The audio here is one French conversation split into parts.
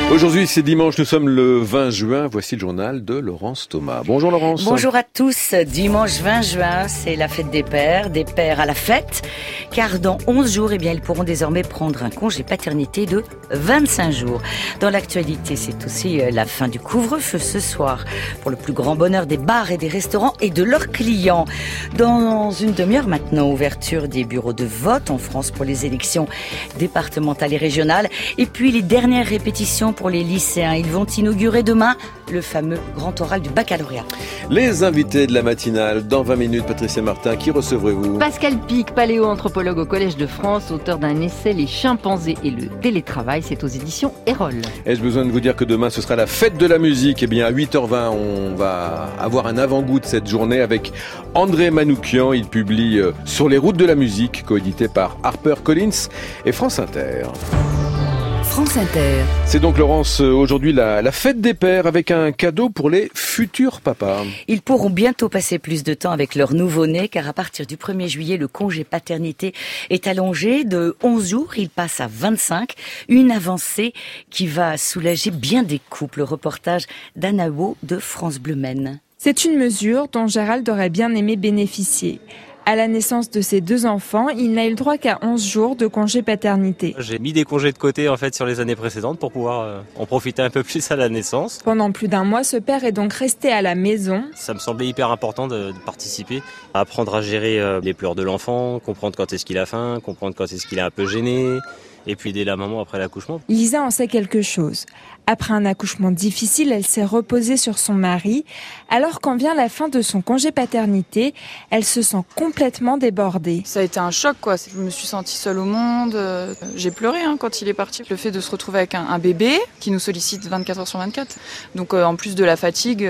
Aujourd'hui, c'est dimanche, nous sommes le 20 juin. Voici le journal de Laurence Thomas. Bonjour Laurence. Bonjour à tous. Dimanche 20 juin, c'est la fête des pères à la fête. Car dans 11 jours, ils pourront désormais prendre un congé paternité de 25 jours. Dans l'actualité, c'est aussi la fin du couvre-feu ce soir. Pour le plus grand bonheur des bars et des restaurants et de leurs clients. Dans une demi-heure maintenant, ouverture des bureaux de vote en France pour les élections départementales et régionales. Et puis les dernières répétitions pour les lycéens. Ils vont inaugurer demain le fameux grand oral du baccalauréat. Les invités de la matinale, dans 20 minutes, Patricia Martin, qui recevrez-vous ? Pascal Pic, paléo-anthropologue au Collège de France, auteur d'un essai Les chimpanzés et le télétravail, c'est aux éditions Erol. Ai-je besoin de vous dire que demain ce sera la fête de la musique ? Eh bien à 8h20, on va avoir un avant-goût de cette journée avec André Manoukian. Il publie Sur les routes de la musique, coédité par HarperCollins et France Inter. France Inter. C'est donc, Laurence, aujourd'hui la fête des pères avec un cadeau pour les futurs papas. Ils pourront bientôt passer plus de temps avec leur nouveau-né car à partir du 1er juillet, le congé paternité est allongé de 11 jours. Il passe à 25. Une avancée qui va soulager bien des couples. Reportage d'Anna Wo de France Bleu Maine. C'est une mesure dont Gérald aurait bien aimé bénéficier. À la naissance de ses 2 enfants, il n'a eu le droit qu'à 11 jours de congé paternité. J'ai mis des congés de côté sur les années précédentes pour pouvoir en profiter un peu plus à la naissance. Pendant plus d'1 mois, ce père est donc resté à la maison. Ça me semblait hyper important de participer, apprendre à gérer les pleurs de l'enfant, comprendre quand est-ce qu'il a faim, comprendre quand est-ce qu'il est un peu gêné, et puis aider la maman après l'accouchement. Lisa en sait quelque chose. Après un accouchement difficile, elle s'est reposée sur son mari. Alors quand vient la fin de son congé paternité, elle se sent complètement débordée. Ça a été un choc, quoi. Je me suis sentie seule au monde. J'ai pleuré quand il est parti. Le fait de se retrouver avec un bébé qui nous sollicite 24 heures sur 24. Donc en plus de la fatigue,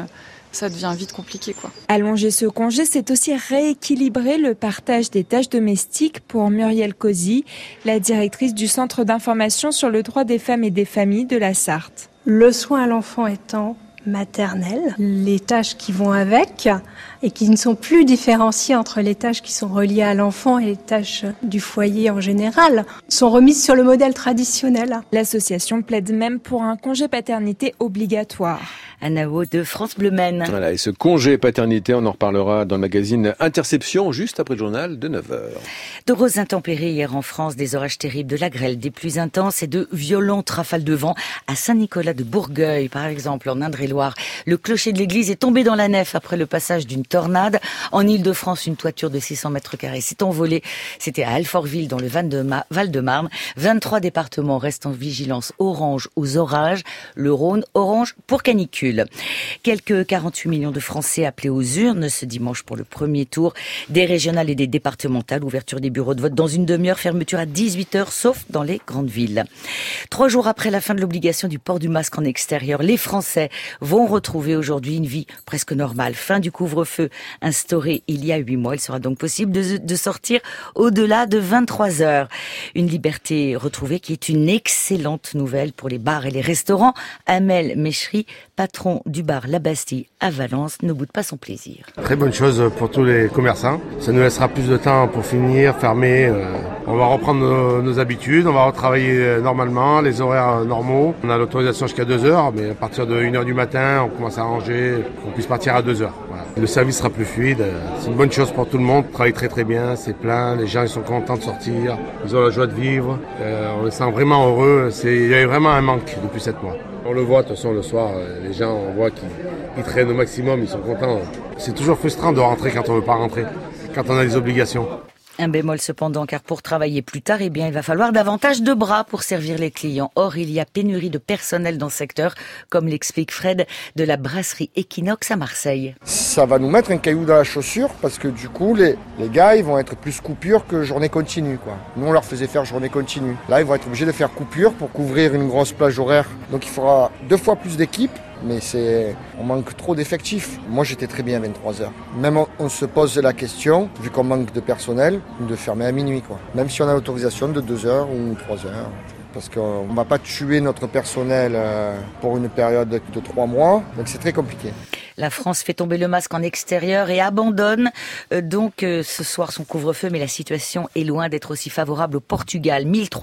ça devient vite compliqué, quoi. Allonger ce congé, c'est aussi rééquilibrer le partage des tâches domestiques pour Muriel Cozy, la directrice du Centre d'information sur le droit des femmes et des familles de la Sarthe. Le soin à l'enfant étant maternel, les tâches qui vont avec et qui ne sont plus différenciées entre les tâches qui sont reliées à l'enfant et les tâches du foyer en général, sont remises sur le modèle traditionnel. L'association plaide même pour un congé paternité obligatoire. Anna Wo de France Bleu Maine. Voilà, et ce congé paternité, on en reparlera dans le magazine Interception, juste après le journal de 9h. De grosses intempéries hier en France, des orages terribles, de la grêle, des pluies intenses et de violentes rafales de vent. À Saint-Nicolas de Bourgueil, par exemple, en Indre-et-Loire, le clocher de l'église est tombé dans la nef après le passage d'une tornade. En Île-de-France, une toiture de 600 mètres carrés s'est envolée. C'était à Alfortville, dans le Val-de-Marne. 23 départements restent en vigilance orange aux orages. Le Rhône, orange pour canicule. Quelques 48 millions de Français appelés aux urnes ce dimanche pour le premier tour des régionales et des départementales. Ouverture des bureaux de vote dans une demi-heure, fermeture à 18h, sauf dans les grandes villes. 3 jours après la fin de l'obligation du port du masque en extérieur, les Français vont retrouver aujourd'hui une vie presque normale. Fin du couvre-feu instauré il y a 8 mois. Il sera donc possible de sortir au-delà de 23 heures. Une liberté retrouvée qui est une excellente nouvelle pour les bars et les restaurants. Amel Mechri, patron du bar La Bastille à Valence, ne boude pas son plaisir. Très bonne chose pour tous les commerçants. Ça nous laissera plus de temps pour finir, fermer. On va reprendre nos habitudes, on va retravailler normalement, les horaires normaux. On a l'autorisation jusqu'à 2h, mais à partir de 1h du matin, on commence à arranger qu'on puisse partir à 2h. Voilà. Le service sera plus fluide. C'est une bonne chose pour tout le monde. On travaille très très bien, c'est plein. Les gens ils sont contents de sortir, ils ont la joie de vivre. On les sent vraiment heureux. Il y a eu vraiment un manque depuis 7 mois. On le voit de toute façon le soir, les gens on voit qu'ils traînent au maximum, ils sont contents. C'est toujours frustrant de rentrer quand on ne veut pas rentrer, quand on a des obligations. Un bémol cependant, car pour travailler plus tard, il va falloir davantage de bras pour servir les clients. Or, il y a pénurie de personnel dans ce secteur, comme l'explique Fred de la brasserie Equinox à Marseille. Ça va nous mettre un caillou dans la chaussure parce que du coup, les gars, ils vont être plus coupure que journée continue, quoi. Nous, on leur faisait faire journée continue. Là, ils vont être obligés de faire coupure pour couvrir une grosse plage horaire. Donc, il faudra 2 fois plus d'équipes. Mais on manque trop d'effectifs. Moi, j'étais très bien à 23h. Même on se pose la question, vu qu'on manque de personnel, de fermer à minuit, quoi. Même si on a l'autorisation de 2h ou 3h. Parce qu'on ne va pas tuer notre personnel pour une période de 3 mois. Donc c'est très compliqué. La France fait tomber le masque en extérieur et abandonne donc ce soir son couvre-feu, mais la situation est loin d'être aussi favorable au Portugal.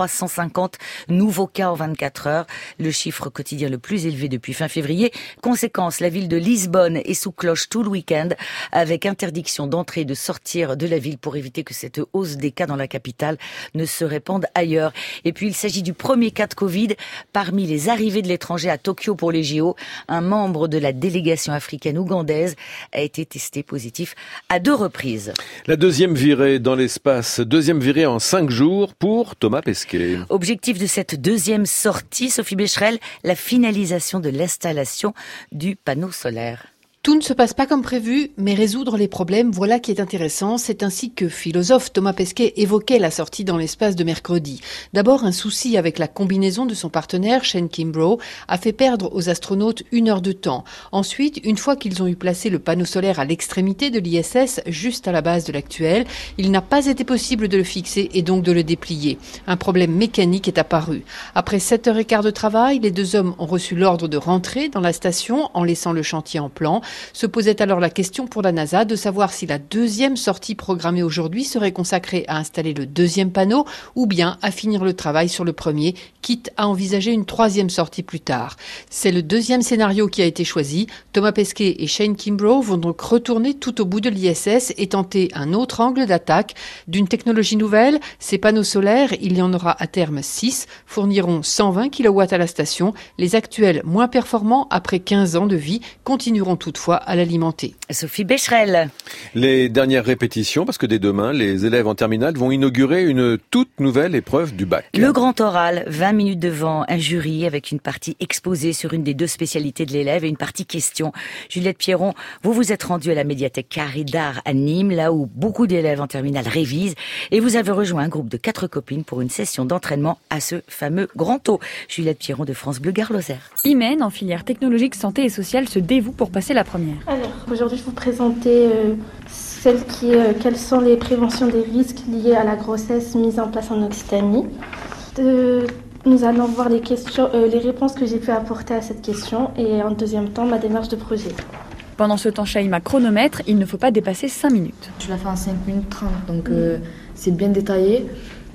1350 nouveaux cas en 24 heures, le chiffre quotidien le plus élevé depuis fin février. Conséquence, la ville de Lisbonne est sous cloche tout le week-end, avec interdiction d'entrer et de sortir de la ville pour éviter que cette hausse des cas dans la capitale ne se répande ailleurs. Et puis il s'agit du premier cas de Covid parmi les arrivées de l'étranger à Tokyo pour les JO. Un membre de la délégation africaine ougandaise a été testé positif à 2 reprises. La deuxième virée dans l'espace, deuxième virée en 5 jours pour Thomas Pesquet. Objectif de cette deuxième sortie, Sophie Becherel, la finalisation de l'installation du panneau solaire. Tout ne se passe pas comme prévu, mais résoudre les problèmes, voilà qui est intéressant. C'est ainsi que philosophe Thomas Pesquet évoquait la sortie dans l'espace de mercredi. D'abord, un souci avec la combinaison de son partenaire, Shane Kimbrough, a fait perdre aux astronautes 1 heure de temps. Ensuite, une fois qu'ils ont eu placé le panneau solaire à l'extrémité de l'ISS, juste à la base de l'actuel, il n'a pas été possible de le fixer et donc de le déplier. Un problème mécanique est apparu. Après 7h15 de travail, les 2 hommes ont reçu l'ordre de rentrer dans la station en laissant le chantier en plan. Se posait alors la question pour la NASA de savoir si la deuxième sortie programmée aujourd'hui serait consacrée à installer le 2e panneau ou bien à finir le travail sur le premier, quitte à envisager une 3e sortie plus tard. C'est le 2e scénario qui a été choisi. Thomas Pesquet et Shane Kimbrough vont donc retourner tout au bout de l'ISS et tenter un autre angle d'attaque. D'une technologie nouvelle, ces panneaux solaires, il y en aura à terme 6, fourniront 120 kW à la station. Les actuels, moins performants après 15 ans de vie, continueront toutefois à l'alimenter. Sophie Becherel. Les dernières répétitions, parce que dès demain, les élèves en terminale vont inaugurer une toute nouvelle épreuve du bac. Le grand oral, 20 minutes devant un jury avec une partie exposée sur une des 2 spécialités de l'élève et une partie question. Juliette Pierron, vous vous êtes rendue à la médiathèque Carré d'Art à Nîmes, là où beaucoup d'élèves en terminale révisent, et vous avez rejoint un groupe de 4 copines pour une session d'entraînement à ce fameux grand O. Juliette Pierron de France Bleu Gard-Lozère. Imen, en filière technologique, santé et sociale, se dévoue pour passer la première. Alors, aujourd'hui, je vais vous présenter quelles sont les préventions des risques liés à la grossesse mises en place en Occitanie. Nous allons voir les réponses que j'ai pu apporter à cette question et en deuxième temps, ma démarche de projet. Pendant ce temps, Shaima chronomètre, il ne faut pas dépasser 5 minutes. Je l'ai fait en 5 minutes 30, donc c'est bien détaillé.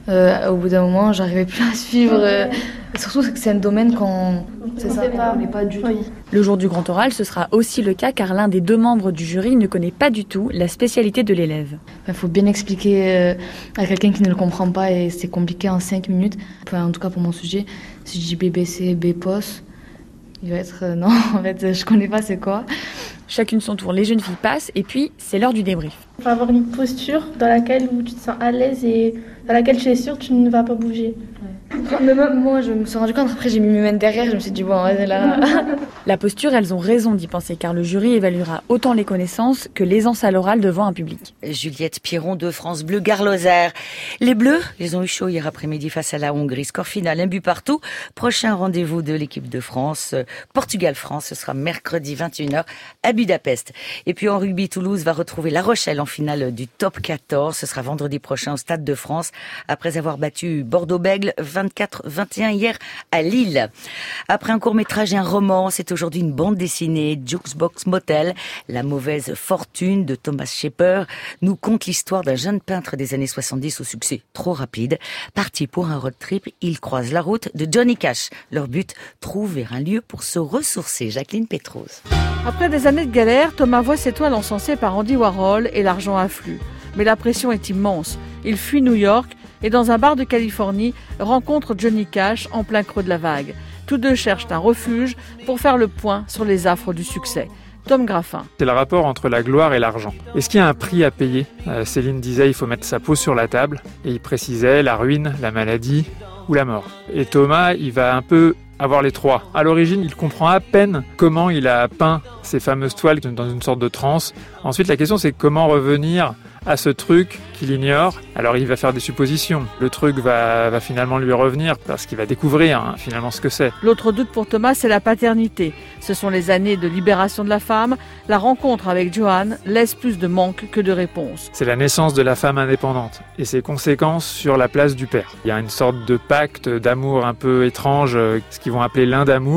Au bout d'un moment, j'arrivais plus à suivre. Surtout que c'est un domaine qu'on connaît pas du tout. Oui. Le jour du grand oral, ce sera aussi le cas car l'un des 2 membres du jury ne connaît pas du tout la spécialité de l'élève. Il faut bien expliquer à quelqu'un qui ne le comprend pas et c'est compliqué en 5 minutes. Enfin, en tout cas pour mon sujet, si je dis BBC, BPOS, il va être non, en fait, je connais pas c'est quoi. Chacune son tour, les jeunes filles passent et puis c'est l'heure du débrief. Il faut avoir une posture dans laquelle où tu te sens à l'aise et dans laquelle tu es sûr que tu ne vas pas bouger. Ouais. Mais même moi, je me suis rendu compte, après j'ai mis mes mains derrière, je me suis dit bon, ouais, là. La posture, elles ont raison d'y penser car le jury évaluera autant les connaissances que l'aisance à l'oral devant un public. Juliette Pierron de France Bleu Gard-Lozère. Les Bleus, ils ont eu chaud hier après-midi face à la Hongrie. Score final, 1 but partout. Prochain rendez-vous de l'équipe de France, Portugal-France, ce sera mercredi 21h à Budapest. Et puis en rugby, Toulouse va retrouver La Rochelle en finale du top 14. Ce sera vendredi prochain au Stade de France après avoir battu Bordeaux-Bègles 24-21 hier à Lille. Après un court-métrage et un roman, c'est aujourd'hui une bande dessinée, Jukebox Motel. La mauvaise fortune de Thomas Shepper nous conte l'histoire d'un jeune peintre des années 70 au succès trop rapide. Parti pour un road trip, ils croisent la route de Johnny Cash. Leur but, trouver un lieu pour se ressourcer. Jacqueline Pétrose. Après des années de galère, Thomas voit ses toiles encensées par Andy Warhol et l'argent afflue. Mais la pression est immense. Il fuit New York et dans un bar de Californie, rencontre Johnny Cash en plein creux de la vague. Tous 2 cherchent un refuge pour faire le point sur les affres du succès. Tom Graffin. C'est le rapport entre la gloire et l'argent. Est-ce qu'il y a un prix à payer ? Céline disait il faut mettre sa peau sur la table et il précisait la ruine, la maladie ou la mort. Et Thomas, il va un peu avoir les 3. À l'origine, il comprend à peine comment il a peint ces fameuses toiles dans une sorte de transe. Ensuite, la question c'est comment revenir à ce truc qu'il ignore. Alors il va faire des suppositions. Le truc va finalement lui revenir parce qu'il va découvrir finalement ce que c'est. L'autre doute pour Thomas, c'est la paternité. Ce sont les années de libération de la femme. La rencontre avec Joanne laisse plus de manque que de réponses. C'est la naissance de la femme indépendante et ses conséquences sur la place du père. Il y a une sorte de pacte d'amour un peu étrange, ce qu'ils vont appeler l'un d'amour.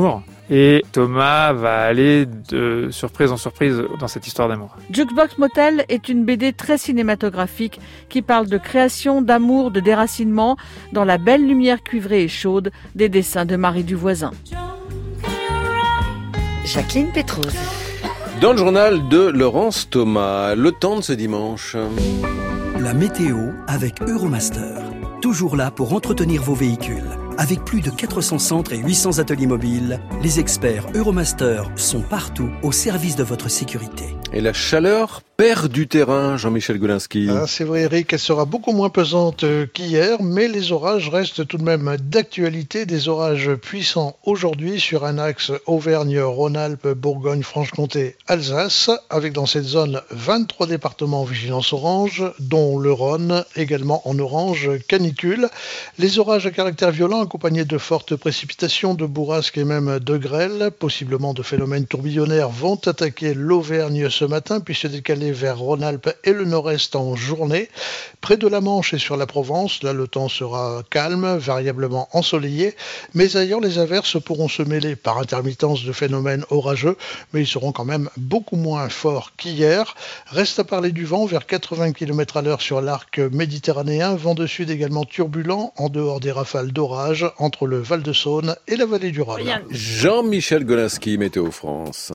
Et Thomas va aller de surprise en surprise dans cette histoire d'amour. Jukebox Motel est une BD très cinématographique qui parle de création, d'amour, de déracinement dans la belle lumière cuivrée et chaude des dessins de Marie Duvoisin. Jacqueline Pétrose. Dans le journal de Laurence Thomas, le temps de ce dimanche. La météo avec Euromaster. Toujours là pour entretenir vos véhicules. Avec plus de 400 centres et 800 ateliers mobiles, les experts Euromaster sont partout au service de votre sécurité. Et la chaleur perd du terrain, Jean-Michel Golinski. C'est vrai, Eric, elle sera beaucoup moins pesante qu'hier, mais les orages restent tout de même d'actualité. Des orages puissants aujourd'hui sur un axe Auvergne-Rhône-Alpes, Bourgogne-Franche-Comté, Alsace, avec dans cette zone 23 départements en vigilance orange, dont le Rhône, également en orange canicule. Les orages à caractère violent accompagnés de fortes précipitations, de bourrasques et même de grêles, possiblement de phénomènes tourbillonnaires, vont attaquer l'Auvergne ce matin, puis se décaler vers Rhône-Alpes et le nord-est en journée. Près de la Manche et sur la Provence, là le temps sera calme, variablement ensoleillé, mais ailleurs les averses pourront se mêler par intermittence de phénomènes orageux, mais ils seront quand même beaucoup moins forts qu'hier. Reste à parler du vent vers 80 km/h sur l'arc méditerranéen, vent de sud également turbulent, en dehors des rafales d'orage entre le Val-de-Saône et la vallée du Rhône. Jean-Michel Golinski, Météo France.